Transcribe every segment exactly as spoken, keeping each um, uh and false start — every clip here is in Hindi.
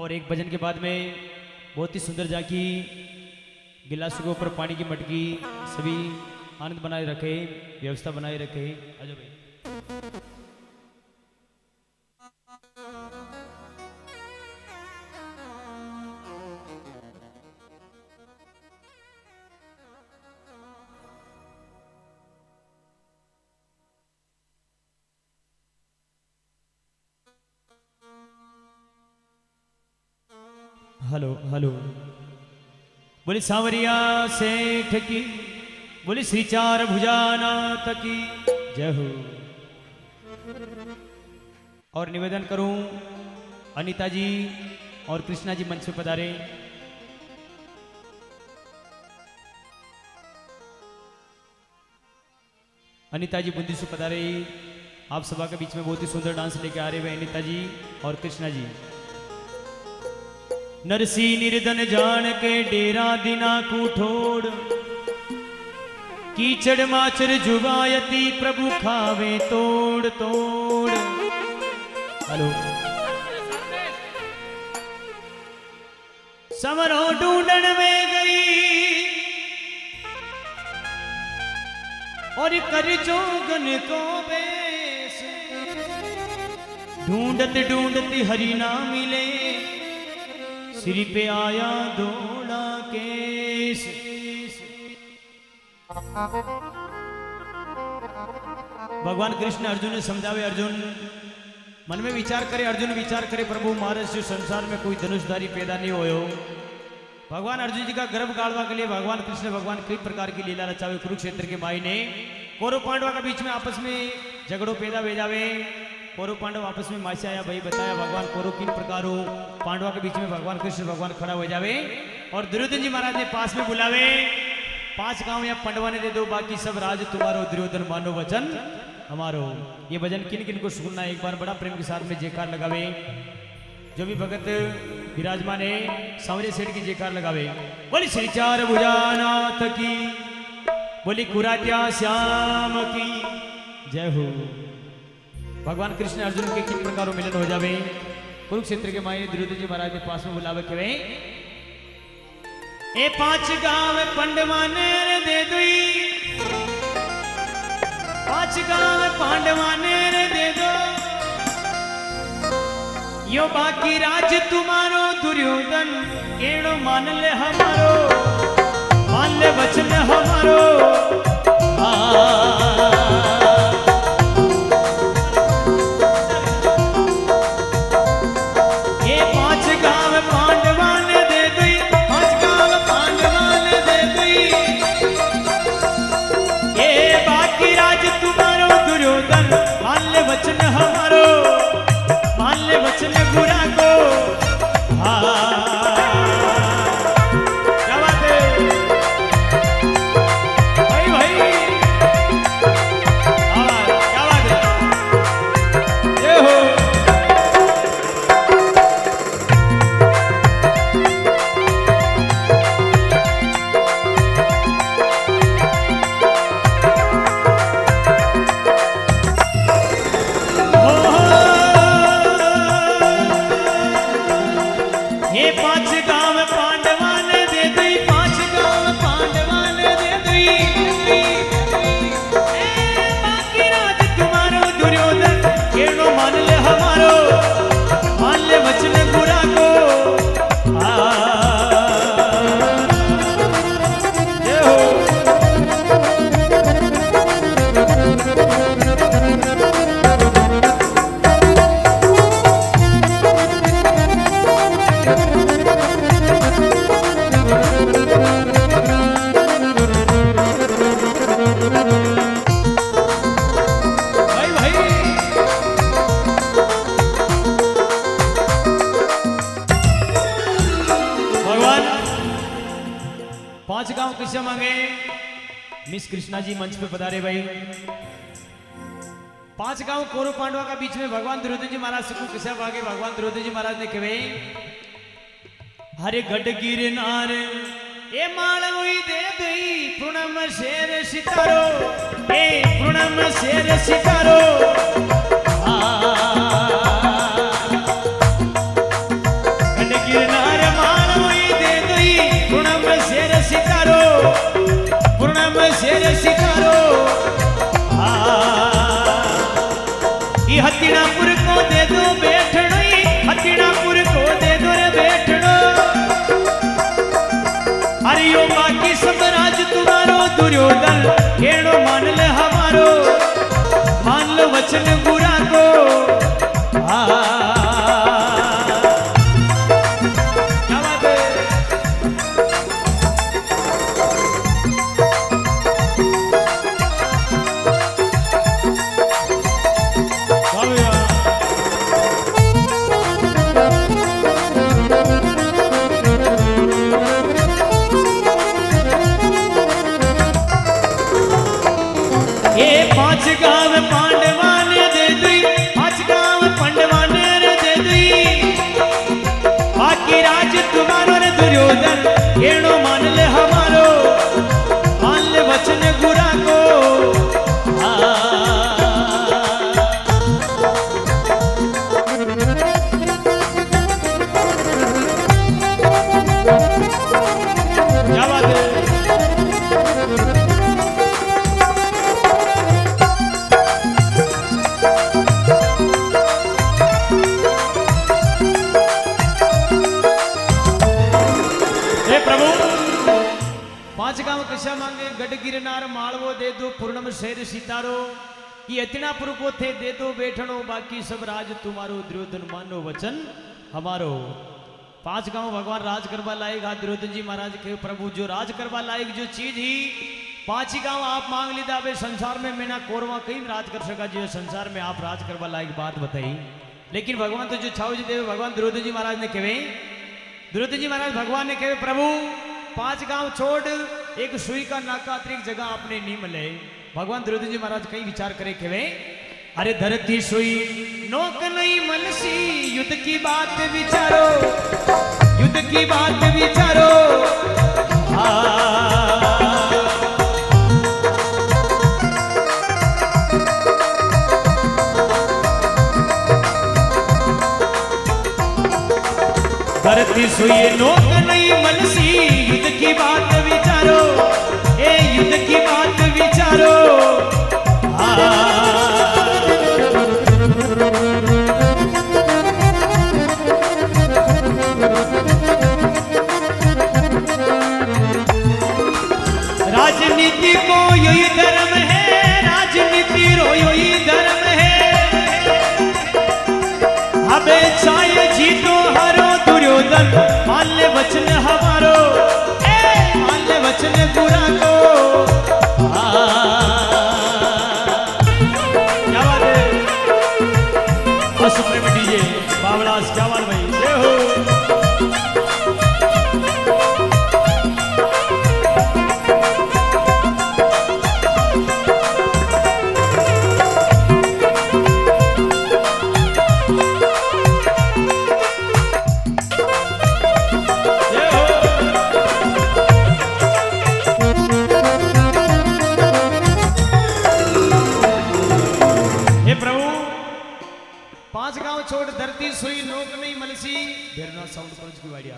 और एक भजन के बाद में बहुत ही सुंदर जाकी गिलासों के ऊपर पानी की मटकी सभी आनंद बनाए रखे, व्यवस्था बनाए रखे। आजो भाई हेलो हेलो। बोली सांवरिया सेठ की, बोली श्री चार भुजानाथ की जय हो। और निवेदन करूं अनीता जी और कृष्णा जी मंच पे पधारे। अनीता जी बूंदी से पधारे। आप सभा के बीच में बहुत ही सुंदर डांस लेके आ रहे हुए अनीता जी और कृष्णा जी। नरसी निर्धन जान के डेरा दिना कूठोड़, कीचड़ माचर जुगायती प्रभु खावे तोड़ तोड़। हेलो। समरो ढूंढन में गई और कर जोगन को बेस, ढूंढत ढूंढती हरि ना मिले, सिर पे आया दौड़ा केस। भगवान कृष्ण अर्जुन ने समझावे, अर्जुन मन में विचार करे, अर्जुन विचार करे प्रभु महाराज से संसार में कोई धनुषधारी पैदा नहीं होयो। भगवान अर्जुन जी का गर्भ गाड़वा के लिए भगवान कृष्ण भगवान कई प्रकार की लीला रचावे। कुरुक्षेत्र के माई ने कौरव पांडवा के बीच में आपस में झगड़ो पैदा हो जावे। कौरव पांडव आपस में मासी आया भाई बताया भगवान कौरव किन प्रकारों पांडवा के बीच में भगवान कृष्ण भगवान खड़ा हो जावे। और दुर्योधन जी महाराज ने पास में बुलावे, पांच गांव या पंडवा ने दे दो, बाकी सब राज तुम्हारो, दुर्योधन मानो वचन हमारो। ये भजन किन किन को सुनना एक बार बड़ा प्रेम के साथ में जयकार लगावे। जो भी भगत विराजमान है सांवरिया सेठ की जयकार लगावे। बोली श्री चार भुजानाथ की, बोली कुरात्या श्याम की जय हो। भगवान कृष्ण अर्जुन के किन प्रकारों मिलन हो जावे। कुरुक्षेत्र के माई दुर्योधन जी महाराज ने पास में बुलावे के वे ए पांच गांव पंडवा ने दे दुई, पांच गांव पांडवा ने दे दो, यो बाकी राज तुम्हारो दुर्योधन केड़ो मान ले हमारो, मान ले वचन हमारो। आ वचन हमारो, मान ले वचन बुरा को। क्या बात है भाई भाई, क्या बात है ये हो। पांच गांव किसे मांगे? मिस कृष्णा जी मंच पे पधारे भाई। पांच गांव कौरव पांडवा का बीच में भगवान दुर्योधन जी महाराज सुखू किसे मांगे? भगवान दुर्योधन जी महाराज ने कहे हरे गढ़ गिरनार ए मालवी दे दई पूनम शेर सितारो, ए पूनम शेर सितारो। गढ़ हथिनापुर को दे दो बैठनो, हथिनापुर को दे दो रे बैठनो। अरे यो बाकी सब राज तुम्हारो दुर्योधन केड़ो मान ले हमारो, मान लो वचन बुरा को। क्या बात है? ये पांच गांव पांडवा ने दे दी, पांच गांव पांडवा ने दे दी। बाकी राज तुम्हारो रे दुर्योधन केड़ो मान ले हमारो, मान ले वचन गुरा को। क्या बात है? पांच गांव कशा मांगे, गढ़ गिरनार मालवो दे दो, पूर्णम शेर सितारो। ये हथिनापुर को थे दे दो बैठनो, बाकी सब राज तुम्हारो, दुर्योधन मानो वचन हमारो। पांच गांव भगवान राज करवा लायक, आज दुर्योधन जी महाराज के प्रभु जो राज करवा लायक जो चीज ही पांच ही गांव आप मांग लीधा। भाई संसार में मैंने कोरवा कहीं राज कर सका, जो संसार में आप राज करवा लायक बात बताई। लेकिन भगवान तो जो छाव जी देव भगवान दुर्योधन जी महाराज ने कहे, दुर्योधन जी महाराज भगवान ने कहे प्रभु पांच गांव छोड़ एक सुई का नाका अतिरिक्त जगह आपने नहीं मिले। भगवान दुर्योधन जी महाराज कई विचार करे कहे, अरे धरती सुई नोक नहीं मनसी, युद्ध की बात विचारो, युद्ध की बात विचारो। धरती सुई नोक नहीं मनसी, युद्ध की बात विचारो, ए युद्ध की बात विचारो। राजनीति को यही धर्म है, राजनीति रो यही धर्म है। अबे चाहे जीतो हरो दुर्योधन, मान ले वचन हमारो, ए मान ले वचन बुरा को। क्या बात है? सुप्रीम डीजे बाबलास, क्या बात भाई, जय हो। पांच गांव छोड़ धरती सुई नोक नहीं मलसी, साउंड की वाड़िया।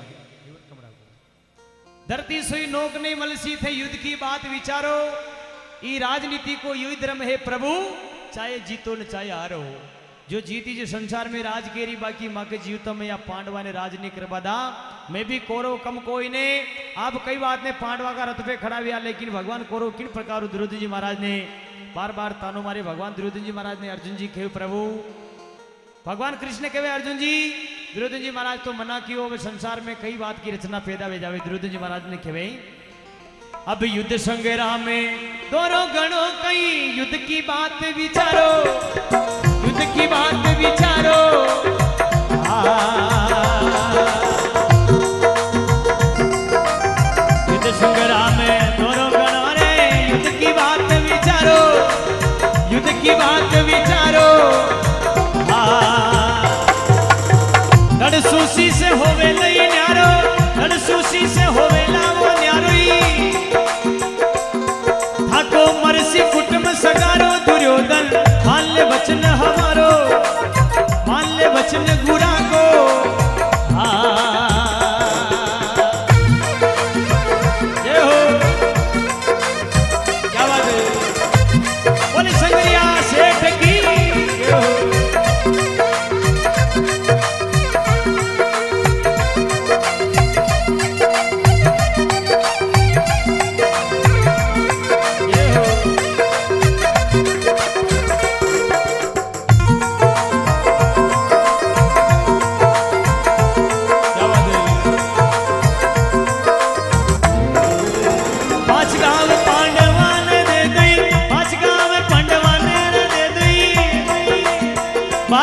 धरती सुई नोक नहीं मलसी थे, युद्ध की बात विचारो। ई राजनीति को युद्ध धर्म है प्रभु, चाहे जीतो न चाहे हारो। जो जीती जो संसार में राज केरी, बाकी माँ के जीवता में या पांडवा ने राज नहीं करवा दा। मैं भी कौरव कम कोई ने, आप कई बात ने पांडवा का रथ पे खड़ा हुआ, लेकिन भगवान कौरव किन प्रकार दुर्योधन जी महाराज ने बार बार तानो मारे। भगवान दुर्योधन जी महाराज ने अर्जुन जी कहे प्रभु, भगवान कृष्ण कहे अर्जुन जी दुर्योधन जी महाराज तो मना कियो, वे संसार में कई बात की रचना पैदा हो जावे। दुर्योधन जी महाराज ने कहे अब युद्ध संग्राम में दोनों गणों कई, युद्ध की बात विचारो, युद्ध की बात विचारो। युद्ध संग्राम में दोनों गणों रे, युद्ध की बात विचारो, युद्ध की बात विचारो। लड़सूसी से होवे नहीं न्यारो, लड़सूसी से होवे लावो न्यारोई। थाको मरसी कुटुंब सगारो दुर्योधन, मान ले वचन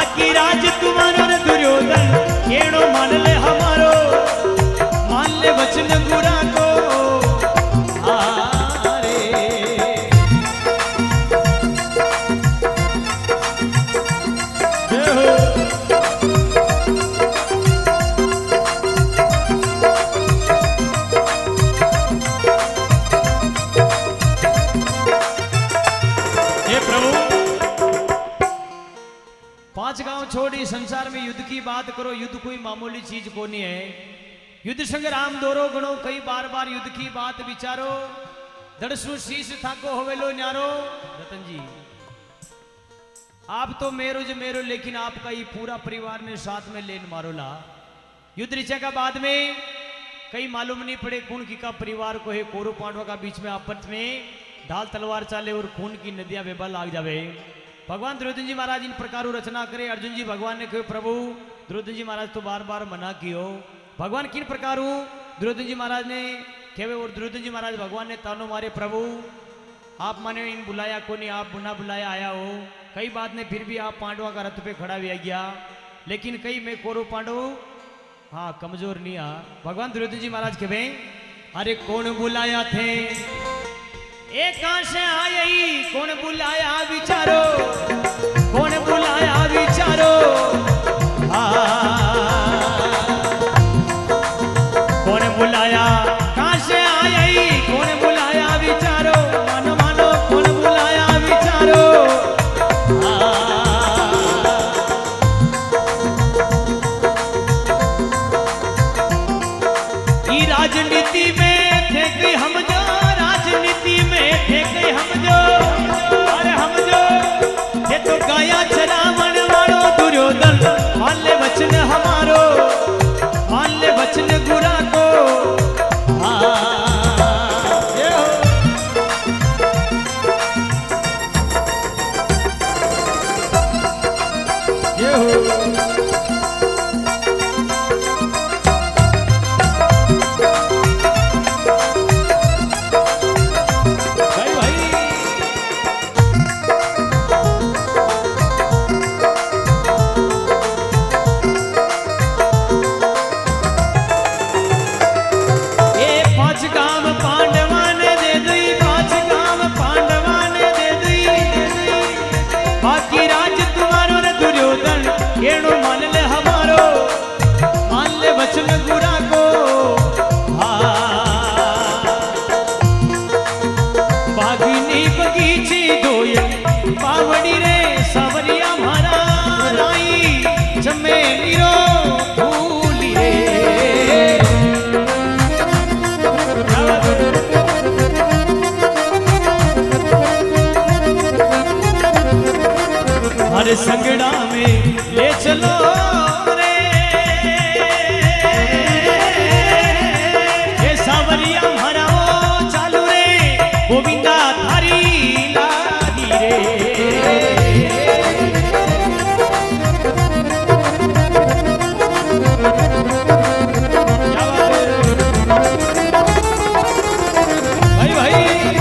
बाकी राज तुम्हारो रे दुर्योधन केड़ो मान ले हमारो मान ले वचन गुरा को हारे जय हो हे प्रभु पांच गांव छोड़ी संसार में युद्ध की बात करो युद्ध कोई मामूली चीज को नहीं है युद्ध संग्राम दोरो गणो कई बार बार युद्ध की बात विचारो दड़सु शीश थाको होवेलो न्यारो रतन जी आप तो मेरो जो मेरो लेकिन आपका ये पूरा परिवार ने साथ में लेन मारोला युद्ध ऋचा का बाद में कई मालूम नहीं पड़े कौन की का परिवार को है कोरु पांडवा का बीच में आपस में ढाल तलवार चाले और खून की नदियां बेबा लाग जावे भगवान दुर्योधन जी महाराज इन प्रकार रचना करे अर्जुन जी भगवान ने कहे प्रभु दुर्योधन जी महाराज तो बार बार मना कियो भगवान किन प्रकार दुर्योधन जी महाराज ने कहे और दुर्योधन जी महाराज भगवान ने तानो मारे प्रभु आप माने इन बुलाया को नहीं आप बुना बुलाया आया हो कई बात ने फिर भी आप पांडवा का रथ पे खड़ा भी आ गया लेकिन कई मैं कोरो पांडव हाँ कमजोर नहीं आ भगवान दुर्योधन जी महाराज कहे अरे कौन बुलाया थे एक कहां से आई कौन बुलाया विचारो कौन बुलाया विचारो कौन बुलाया कहां से आई कौन बुलाया विचारो मानो मानो कौन बुलाया विचारो ये राजनीति में थे कि हम जो राजनीति में थे कि हम जो अरे हम जो ये तो गाया चरावण वालो दुर्योधन मान ले वचन हमारो मान ले वचन गुरा को ये हो ये हो केड़ो मान ले हमारो मान ले वचन गुरा को बागिनी बगीची धोए पावड़ी रे सावरिया मारा राई जमे नीरो भूली रे हर संगड़ा में ले चलो रे ये सावरिया हराओ चालू रे गोविंदा थारी लागी रे भाई भाई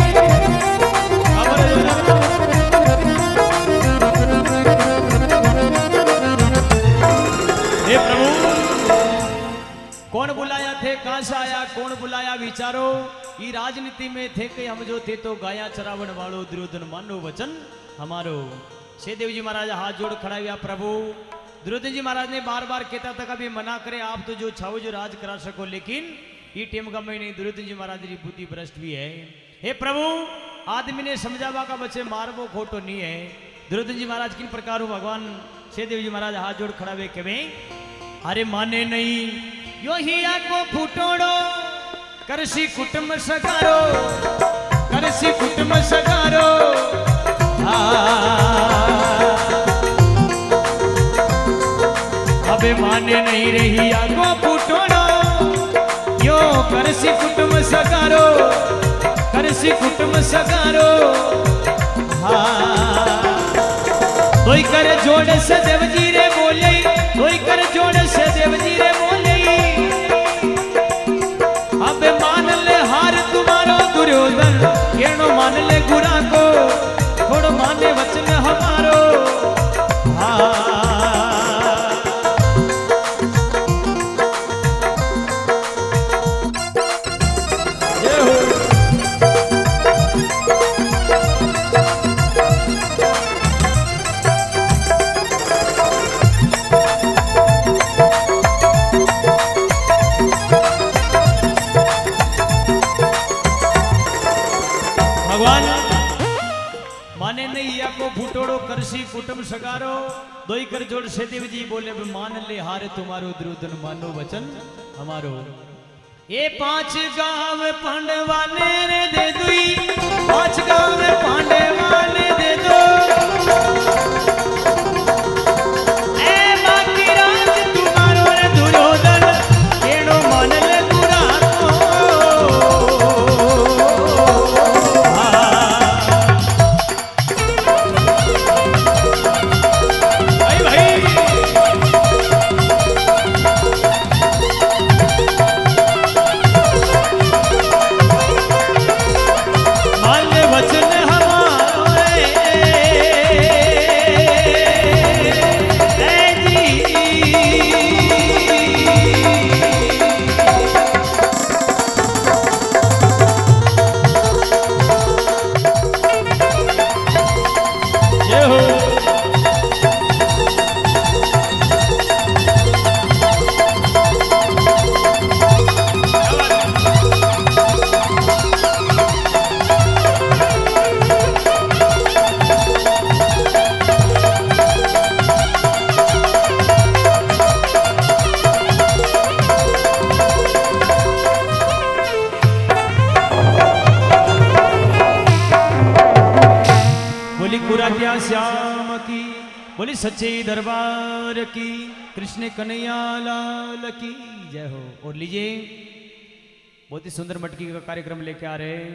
हे प्रभु कौन बुलाया थे कहां से आया कौन बुलाया विचारो ये राजनीति में थे कि हम जो थे तो गाया चरावण वालो दुर्योधन मानो वचन हमारो शेदेव जी महाराज हाथ जोड़ खड़ा हुआ प्रभु दुर्योधन जी महाराज ने बार बार कहता था कभी मना करे आप तो जो छाओ जो राज करा सको लेकिन ये टेम का मैं नहीं दुर्योधन जी महाराज की बुद्धि भ्रष्ट भी है हे प्रभु आदमी ने समझावा का बच्चे मारबो खोटो नहीं है दुर्योधन जी महाराज किन प्रकार भगवान शेदेव जी महाराज हाथ जोड़ खड़ा हुए कहे अरे माने नहीं यो ही आको फूटोड़ो करसी कुटुंब सगारो करसी कुटुंब सगारो अबे माने नहीं रही आको फूटोड़ो यो करसी कुटुंब सगारो करसी कुटुंब सगारो कोई कर जोड़ से देवजी रे बोले कोई कर जोड़ से देवजी रे बोले अब मान ले हार तुम्हारो दुर्योधन केनो मान ले गुरा को थोड़ो माने वचन हमारो हाँ कुटुंब सगारो दोई कर जोड़ से देव जी बोले मान ले हारे तुम्हारो द्रुदन मानो वचन हमारो। ये पांच गांव पांडवाने रे दे दुई पांच गांव पांडवाने दे दो ए बाकी राज तुम्हारो रे दुर्योधन केड़ो मान ले गुरा को भाई भाई वचन हमारो श्याम की बोली सच्चे दरबार की कृष्ण कन्हैया लाल की जय हो। और लीजिए बहुत ही सुंदर मटकी का कार्यक्रम लेके आ रहे हैं।